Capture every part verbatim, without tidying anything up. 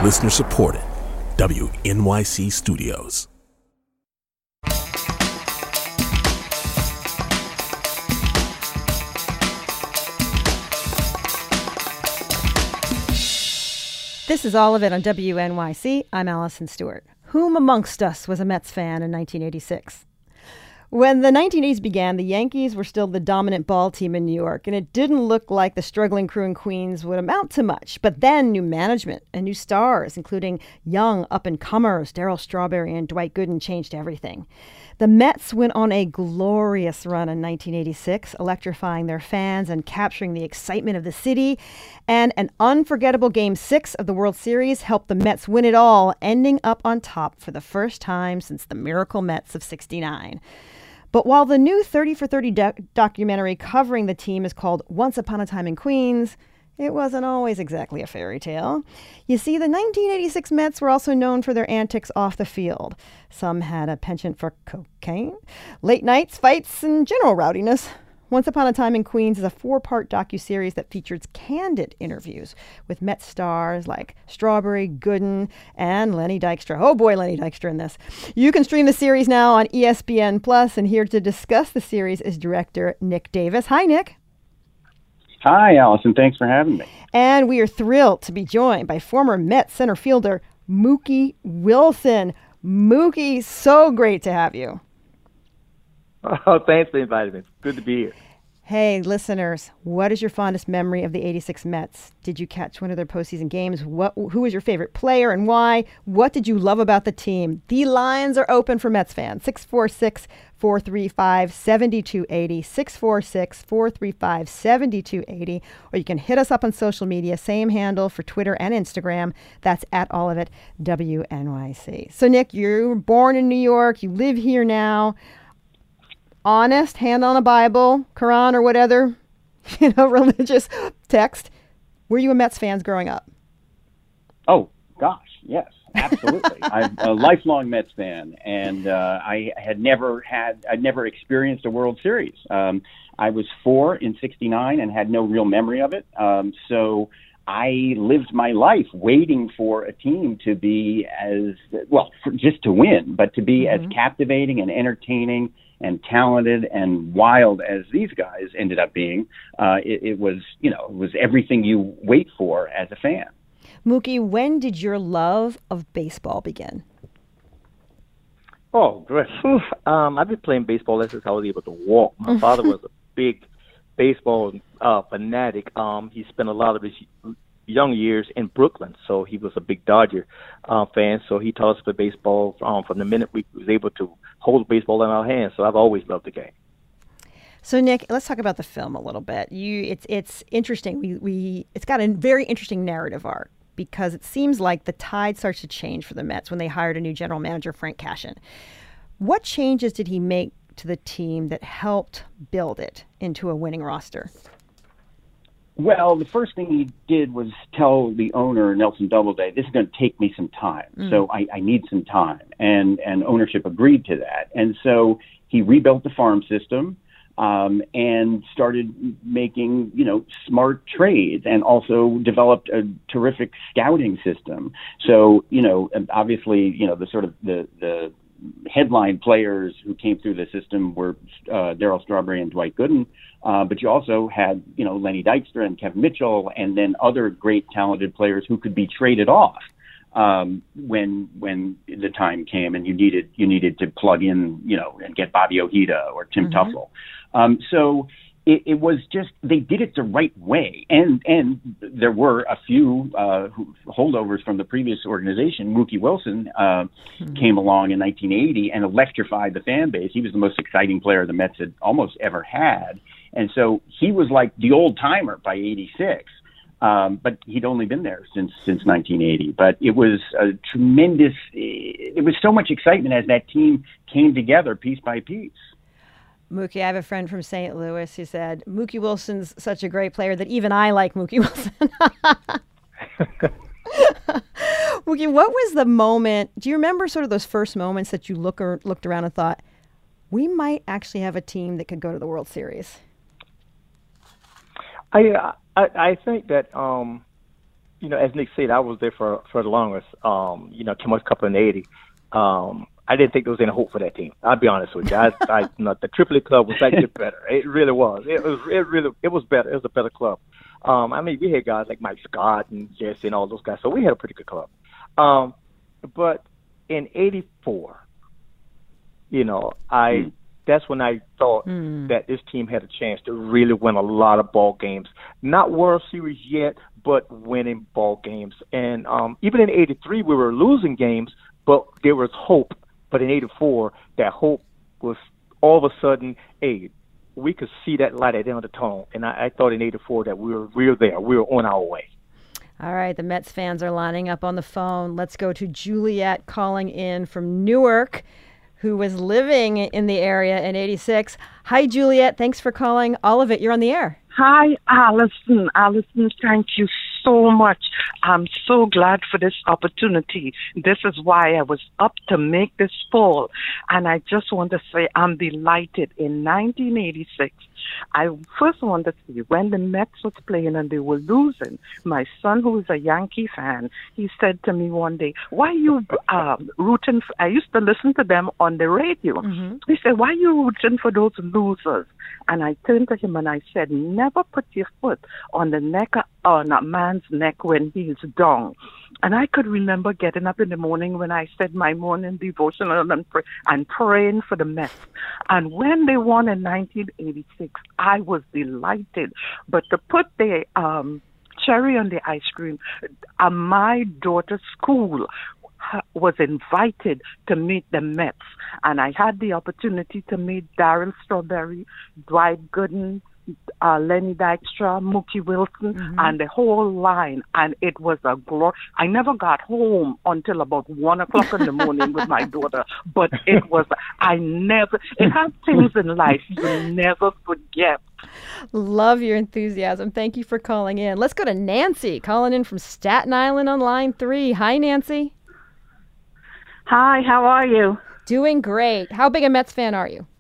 Listener supported. W N Y C Studios. This is All of It on W N Y C. I'm Allison Stewart. Whom amongst us was a Mets fan in nineteen eighty-six? When the nineteen eighties began, the Yankees were still the dominant ball team in New York, and it didn't look like the struggling crew in Queens would amount to much. But then new management and new stars, including young up-and-comers Darryl Strawberry and Dwight Gooden, changed everything. The Mets went on a glorious run in nineteen eighty-six, electrifying their fans and capturing the excitement of the city. And an unforgettable Game six of the World Series helped the Mets win it all, ending up on top for the first time since the Miracle Mets of sixty-nine. But while the new thirty for thirty doc- documentary covering the team is called Once Upon a Time in Queens, it wasn't always exactly a fairy tale. You see, the nineteen eighty-six Mets were also known for their antics off the field. Some had a penchant for cocaine, late nights, fights, and general rowdiness. Once Upon a Time in Queens is a four-part docuseries that features candid interviews with Mets stars like Strawberry, Gooden, and Lenny Dykstra. Oh boy, Lenny Dykstra in this. You can stream the series now on E S P N Plus, and here to discuss the series is director Nick Davis. Hi, Nick. Hi, Allison. Thanks for having me. And we are thrilled to be joined by former Mets center fielder Mookie Wilson. Mookie, so great to have you. Oh, thanks for inviting me. Good to be here. Hey, listeners, what is your fondest memory of the eighty-six Mets? Did you catch one of their postseason games? What? Who was your favorite player and why? What did you love about the team? The lines are open for Mets fans. six four six, four three five, seven two eight zero, six four six, four three five, seven two eight zero, or you can hit us up on social media, same handle for Twitter and Instagram. That's at all of it, W N Y C. So, Nick, you were born in New York. You live here now. Honest, hand on a Bible, Quran, or whatever, you know, religious text. Were you a Mets fan growing up? Oh, gosh, yes, absolutely. I'm a lifelong Mets fan, and uh, I had never had, I'd never experienced a World Series. Um, I was four in sixty-nine and had no real memory of it. Um, so I lived my life waiting for a team to be as, well, for, just to win, but to be mm-hmm. as captivating and entertaining and talented and wild as these guys ended up being. Uh, it, it was, you know, it was everything you wait for as a fan. Mookie, when did your love of baseball begin? Oh, great. Um, I've been playing baseball ever since I was able to walk. My father was a big baseball uh, fanatic. Um, he spent a lot of his young years in Brooklyn, so he was a big Dodger uh, fan. So he taught us the baseball um, from the minute we was able to hold the baseball in our hands. So I've always loved the game. So Nick, let's talk about the film a little bit. You, it's it's interesting. We we it's got a very interesting narrative arc because it seems like the tide starts to change for the Mets when they hired a new general manager, Frank Cashen. What changes did he make to the team that helped build it into a winning roster? Well, the first thing he did was tell the owner, Nelson Doubleday, this is going to take me some time. Mm. So I, I need some time. And, and ownership agreed to that. And so he rebuilt the farm system um, and started making, you know, smart trades and also developed a terrific scouting system. So, you know, obviously, you know, the sort of the, the headline players who came through the system were uh, Darryl Strawberry and Dwight Gooden. Uh, but you also had, you know, Lenny Dykstra and Kevin Mitchell, and then other great talented players who could be traded off um, when when the time came, and you needed you needed to plug in, you know, and get Bobby Ojeda or Tim mm-hmm. Tuffle. Um, so it, it was just they did it the right way, and and there were a few uh, holdovers from the previous organization. Mookie Wilson uh, mm-hmm. came along in nineteen eighty and electrified the fan base. He was the most exciting player the Mets had almost ever had. And so he was like the old timer by eighty-six, um, but he'd only been there since since nineteen eighty. But it was a tremendous, it was so much excitement as that team came together piece by piece. Mookie, I have a friend from Saint Louis who said, Mookie Wilson's such a great player that even I like Mookie Wilson. Mookie, what was the moment, do you remember sort of those first moments that you look or, looked around and thought, we might actually have a team that could go to the World Series? I I, I think that um, you know, as Nick said, I was there for for the longest. Um, you know, came up Cup in eighty. Um, I didn't think there was any hope for that team. I'll be honest with you. I, I, you know, the Triple A club was actually better. It really was. It was. It really. It was better. It was a better club. Um, I mean, we had guys like Mike Scott and Jesse and all those guys, so we had a pretty good club. Um, but in eighty-four, you know, I mm. that's when I thought mm. that this team had a chance to really win a lot of ball games. Not World Series yet, but winning ball games. And um, even in eighty-three, we were losing games, but there was hope. But in eighty-four, that hope was all of a sudden, hey, we could see that light at the end of the tunnel. And I, I thought in eighty-four that we were, we were there. We were on our way. All right, the Mets fans are lining up on the phone. Let's go to Juliet calling in from Newark, who was living in the area in eighty-six. Hi, Juliet. Thanks for calling. All of it. You're on the air. Hi, Allison. Allison, thank you so much. I'm so glad for this opportunity. This is why I was up to make this poll. And I just want to say I'm delighted. In nineteen eighty-six, I first want to say when the Mets was playing and they were losing, my son, who is a Yankee fan, he said to me one day, why are you um, rooting for, I used to listen to them on the radio. Mm-hmm. He said, why are you rooting for those losers? And I turned to him and I said, never put your foot on the neck, on a man's neck when he's down. And I could remember getting up in the morning when I said my morning devotional and, pray, and praying for the Mets. And when they won in nineteen eighty-six, I was delighted. But to put the um, cherry on the ice cream, uh, my daughter's school was invited to meet the Mets. And I had the opportunity to meet Darryl Strawberry, Dwight Gooden, uh, Lenny Dykstra, Mookie Wilson, mm-hmm. and the whole line. And it was a glory. I never got home until about one o'clock in the morning with my daughter. But it was, I never, it has things in life you never forget. Love your enthusiasm. Thank you for calling in. Let's go to Nancy, calling in from Staten Island on line three. Hi, Nancy. Hi, how are you? Doing great. How big a Mets fan are you?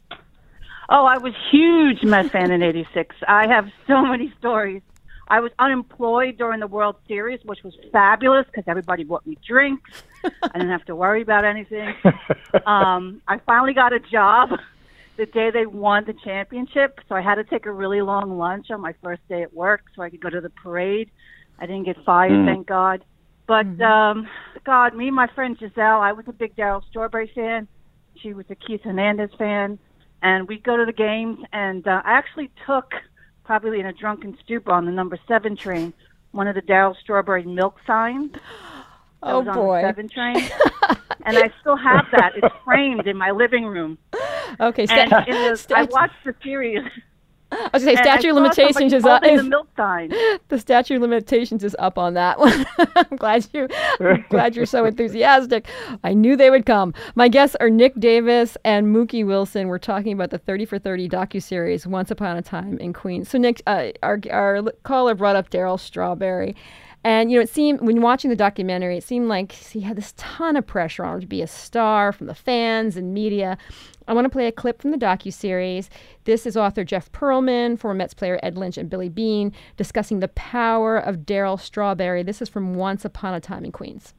Oh, I was huge Mets fan in eighty-six. I have so many stories. I was unemployed during the World Series, which was fabulous because everybody bought me drinks. I didn't have to worry about anything. Um, I finally got a job the day they won the championship, so I had to take a really long lunch on my first day at work so I could go to the parade. I didn't get fired, mm. thank God. But, mm-hmm. um, God, me and my friend Giselle, I was a big Darryl Strawberry fan. She was a Keith Hernandez fan. And we'd go to the games, and uh, I actually took, probably in a drunken stupor on the number seven train, one of the Darryl Strawberry milk signs. That oh, was on boy. the seven train. And I still have that. It's framed in my living room. Okay, sta- and in the, I watched the series. I was going to say, statute of limitations is up. The milk sign. The statute of limitations is up on that one. I'm glad you, I'm glad you're so enthusiastic. I knew they would come. My guests are Nick Davis and Mookie Wilson. We're talking about the thirty for thirty docuseries, Once Upon a Time in Queens. So, Nick, uh, our our caller brought up Darryl Strawberry. And, you know, it seemed, when watching the documentary, it seemed like he had this ton of pressure on him to be a star from the fans and media. I want to play a clip from the docuseries. This is author Jeff Pearlman, former Mets player Ed Lynch, and Billy Beane discussing the power of Darryl Strawberry. This is from Once Upon a Time in Queens.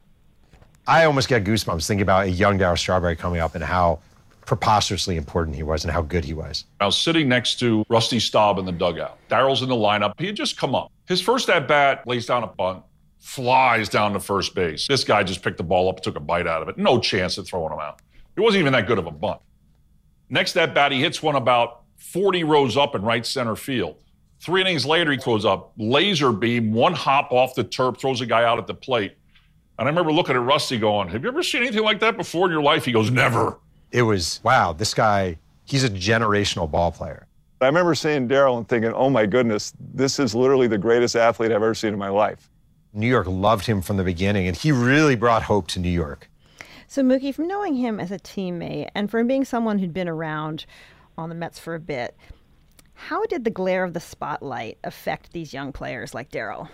I almost get goosebumps thinking about a young Darryl Strawberry coming up and how preposterously important he was and how good he was. I was sitting next to Rusty Staub in the dugout. Darryl's in the lineup. He had just come up. His first at-bat, lays down a bunt, flies down to first base. This guy just picked the ball up, took a bite out of it. No chance of throwing him out. It wasn't even that good of a bunt. Next at-bat, he hits one about forty rows up in right center field. Three innings later, he throws a laser beam, one hop off the turf, throws a guy out at the plate. And I remember looking at Rusty going, have you ever seen anything like that before in your life? He goes, never. It was, wow, this guy, he's a generational ball player. I remember seeing Darryl and thinking, oh my goodness, this is literally the greatest athlete I've ever seen in my life. New York loved him from the beginning, and he really brought hope to New York. So, Mookie, from knowing him as a teammate and from being someone who'd been around on the Mets for a bit, how did the glare of the spotlight affect these young players like Darryl?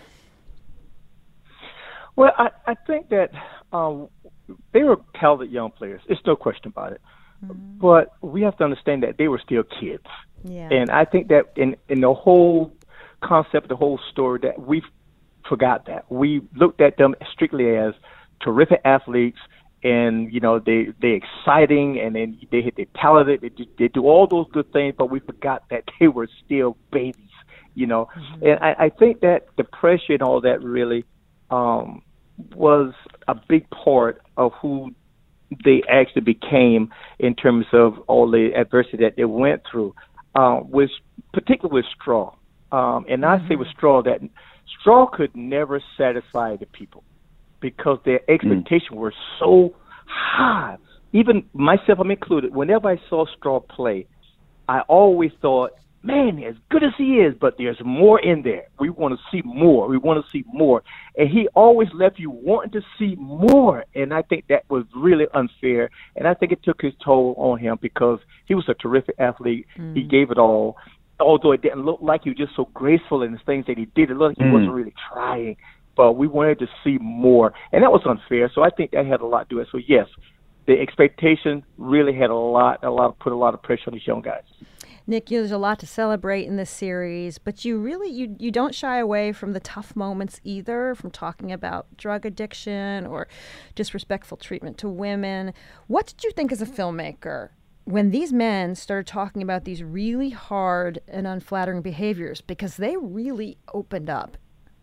Well, I, I think that um, they were talented young players. There's no question about it. Mm-hmm. But we have to understand that they were still kids. Yeah. And I think that in, in the whole concept, the whole story, that we've forgot that. We looked at them strictly as terrific athletes, and you know they they exciting, and then they they talented. They do, they do all those good things, but we forgot that they were still babies. You know, mm-hmm. and I, I think that the pressure and all that really um, was a big part of who they actually became in terms of all the adversity that they went through, uh, with particularly with Straw. Um, and I mm-hmm. say with Straw that Straw could never satisfy the people because their expectations mm. were so high. Even myself, I'm included. Whenever I saw Straw play, I always thought, man, as good as he is, but there's more in there. We want to see more. We want to see more. And he always left you wanting to see more. And I think that was really unfair. And I think it took his toll on him because he was a terrific athlete. Mm. He gave it all. Although it didn't look like he was just so graceful in the things that he did, it looked like he mm. wasn't really trying. But we wanted to see more. And that was unfair. So I think that had a lot to do with it. So, yes, the expectation really had a lot, a lot, put a lot of pressure on these young guys. Nick, there's a lot to celebrate in this series, but you really you you don't shy away from the tough moments either, from talking about drug addiction or disrespectful treatment to women. What did you think as a filmmaker when these men started talking about these really hard and unflattering behaviors, because they really opened up?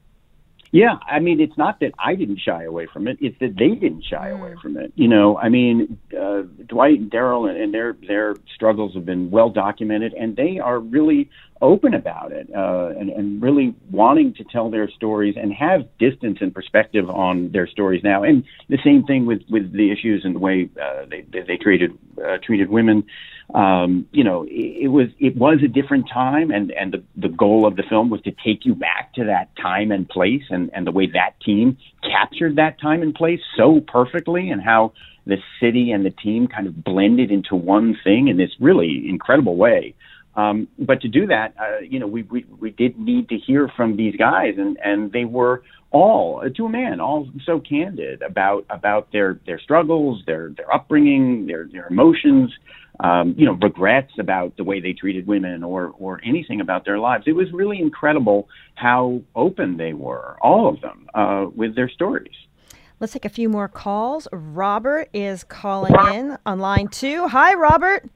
Yeah, I mean, it's not that I didn't shy away from it; it's that they didn't shy away from it. You know, I mean, uh, Dwight and Daryl and their their struggles have been well documented, and they are really open about it, uh, and, and really wanting to tell their stories and have distance and perspective on their stories now. And the same thing with, with the issues and the way uh, they, they they treated uh, treated women. Um, you know, it, it was it was a different time, and, and the, the goal of the film was to take you back to that time and place, and, and the way that team captured that time and place so perfectly, and how the city and the team kind of blended into one thing in this really incredible way. Um, but to do that, uh, you know, we, we we did need to hear from these guys, and, and they were all, to a man, all so candid about about their, their struggles, their their upbringing, their their emotions, um, you know, regrets about the way they treated women, or or anything about their lives. It was really incredible how open they were, all of them, uh, with their stories. Let's take a few more calls. Robert is calling in on line two. Hi, Robert.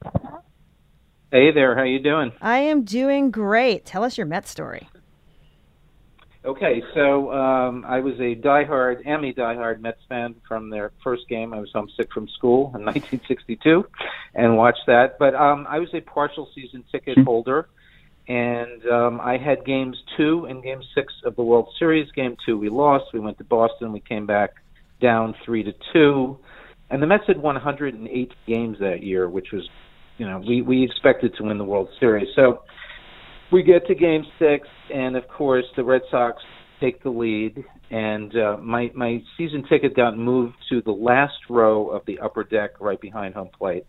Hey there, how you doing? I am doing great. Tell us your Mets story. Okay, so um, I was a diehard, am a diehard Mets fan from their first game. I was homesick from school in nineteen sixty-two and watched that. But um, I was a partial season ticket holder, and um, I had games two and game six of the World Series. Game two we lost. We went to Boston. We came back down three to two. And the Mets had won one hundred eight games that year, which was, you know, we, we expected to win the World Series. So we get to game six, and of course the Red Sox take the lead, and uh, my, my season ticket got moved to the last row of the upper deck right behind home plate.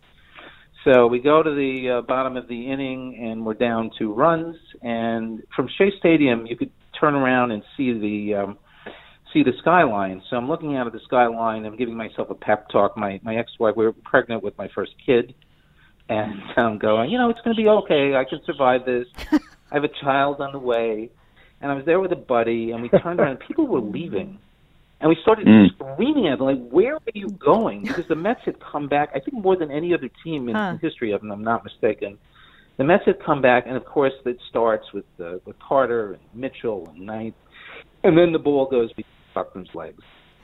So we go to the uh, bottom of the inning, and we're down two runs, and from Shea Stadium you could turn around and see the um, see the skyline. So I'm looking out at the skyline. I'm giving myself a pep talk. My, my ex-wife, we were pregnant with my first kid. And I'm going, you know, it's going to be okay. I can survive this. I have a child on the way. And I was there with a buddy, and we turned around, and people were leaving. And we started mm. screaming at them, like, where are you going? Because the Mets had come back, I think more than any other team in huh. the history of them, I'm not mistaken. The Mets had come back, and, of course, it starts with uh, with Carter and Mitchell and Knight. And then the ball goes between Buckland's legs.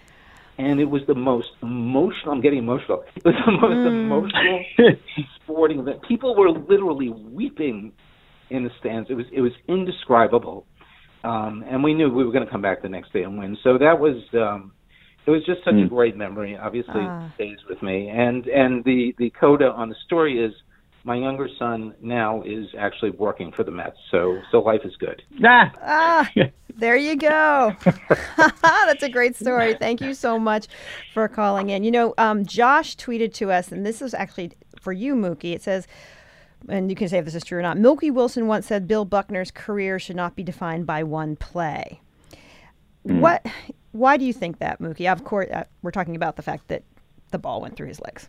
And it was the most emotional, I'm getting emotional, it was the most mm. emotional sporting event. People were literally weeping in the stands. It was it was indescribable. Um, and we knew we were going to come back the next day and win. So that was, um, it was just such mm. a great memory. Obviously, ah. it stays with me. And, and the, the coda on the story is my younger son now is actually working for the Mets. So, so life is good. Ah, ah there you go. That's a great story. Thank you so much for calling in. You know, um, Josh tweeted to us, and this is actually for you, Mookie. It says, and you can say if this is true or not, Milky Wilson once said Bill Buckner's career should not be defined by one play. Mm. What? Why do you think that, Mookie? Of course, uh, we're talking about the fact that the ball went through his legs.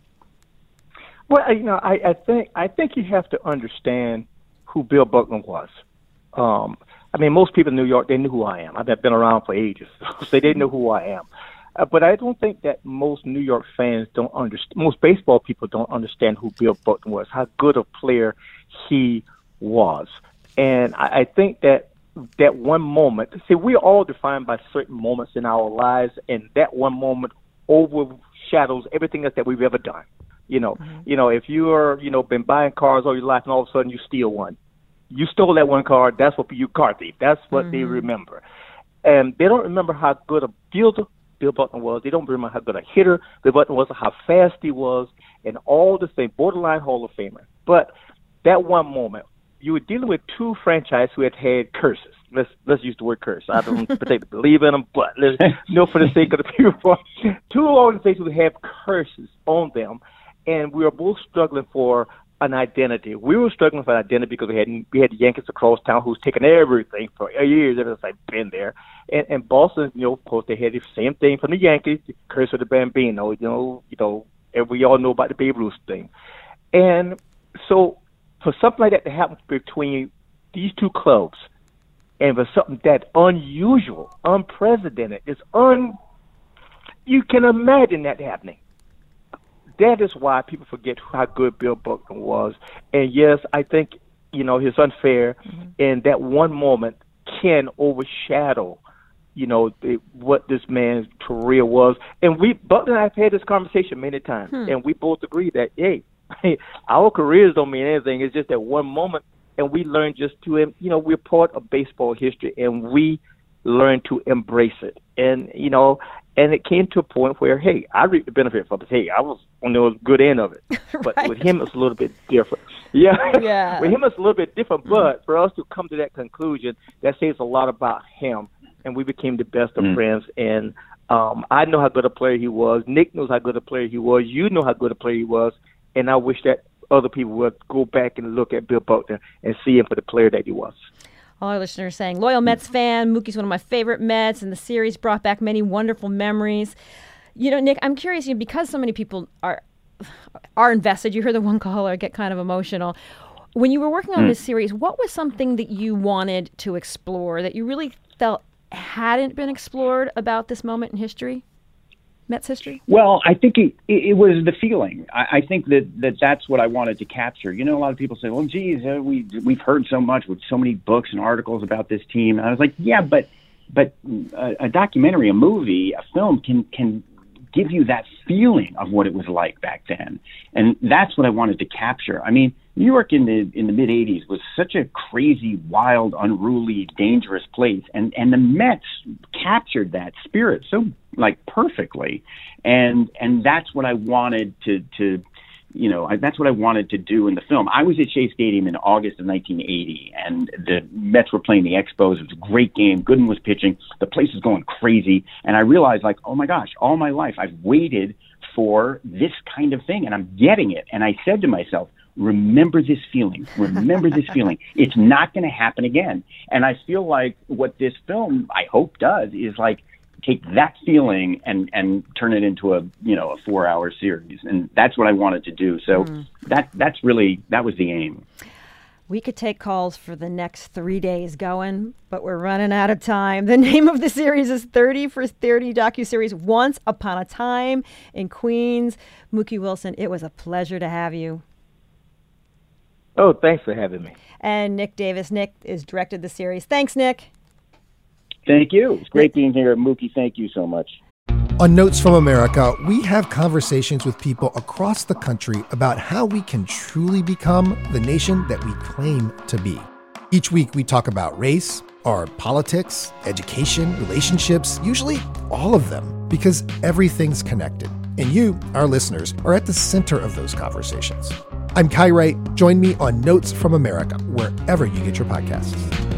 Well, you know, I, I think I think you have to understand who Bill Buckner was. Um, I mean, most people in New York, they knew who I am. I've been around for ages, so they didn't know who I am. Uh, but I don't think that most New York fans don't understand, most baseball people don't understand who Bill Buckner was, how good a player he was. And I, I think that that one moment, see, we're all defined by certain moments in our lives, and that one moment overshadows everything else that we've ever done. You know, mm-hmm. you know, if you're, you know, been buying cars all your life and all of a sudden you steal one, you stole that one car, that's what you car thief. That's what mm-hmm. they remember. And they don't remember how good a fielder Bill Buckner was. They don't remember how good a hitter Bill Buckner was, how fast he was, and all the things, borderline Hall of Famer. But that one moment, you were dealing with two franchises who had had curses. Let's let's use the word curse. I don't particularly believe in them, but let's you know for the sake of the people. Two organizations who have curses on them, and we were both struggling for an identity. We were struggling for an identity because we had we had the Yankees across town who's taken everything for years ever since I've been there. And, and Boston, you know, of course, they had the same thing from the Yankees, the curse of the Bambino. You know, you know, and we all know about the Babe Ruth thing. And so, for something like that to happen between these two clubs, and for something that unusual, unprecedented, it's un. You can imagine that happening. That is why people forget how good Bill Buckner was. And yes, I think, you know, it's unfair, mm-hmm. and that one moment can overshadow, you know, the, what this man's career was. And we, Buckner and I have had this conversation many times, hmm. and we both agree that, hey, our careers don't mean anything. It's just that one moment, and we learn just to, you know, we're part of baseball history, and we learn to embrace it. And, you know, and it came to a point where, hey, I reaped the benefit from it. Hey, I was on the good end of it. But right. with him, it's a little bit different. Yeah. yeah. With him, it's a little bit different. Mm. But for us to come to that conclusion, that says a lot about him. And we became the best of mm. friends. And um, I know how good a player he was. Nick knows how good a player he was. You know how good a player he was. And I wish that other people would go back and look at Bill Buckner and see him for the player that he was. All our listeners saying, loyal Mets fan, Mookie's one of my favorite Mets, and the series brought back many wonderful memories. You know, Nick, I'm curious, you know, because so many people are are invested, you heard the one caller get kind of emotional. When you were working on mm. this series, what was something that you wanted to explore, that you really felt hadn't been explored about this moment in history? Mets history? Well, I think it, it, it was the feeling. I, I think that, that that's what I wanted to capture. You know, a lot of people say, well, geez, uh, we, we've heard so much with so many books and articles about this team. And I was like, yeah, but but a, a documentary, a movie, a film can can give you that feeling of what it was like back then. And that's what I wanted to capture. I mean, New York in the in the mid eighties was such a crazy, wild, unruly, dangerous place, and and the Mets captured that spirit so like perfectly, and and that's what I wanted to to you know I, that's what I wanted to do in the film. I was at Shea Stadium in August of nineteen eighty, and the Mets were playing the Expos. It was a great game. Gooden was pitching. The place was going crazy, and I realized, like, oh my gosh, all my life I've waited for this kind of thing, and I'm getting it. And I said to myself, remember this feeling. Remember this feeling. It's not going to happen again. And I feel like what this film, I hope, does is like take that feeling and, and turn it into a, you know, a four hour series. And that's what I wanted to do. So mm. that that's really, that was the aim. We could take calls for the next three days going, but we're running out of time. The name of the series is thirty for thirty docuseries, Once Upon a Time in Queens. Mookie Wilson, it was a pleasure to have you. Oh, thanks for having me. And Nick Davis. Nick is directed the series. Thanks, Nick. Thank you. It's great being here. Mookie, thank you so much. On Notes from America, we have conversations with people across the country about how we can truly become the nation that we claim to be. Each week, we talk about race, our politics, education, relationships, usually all of them, because everything's connected. And you, our listeners, are at the center of those conversations. I'm Kai Wright. Join me on Notes from America, wherever you get your podcasts.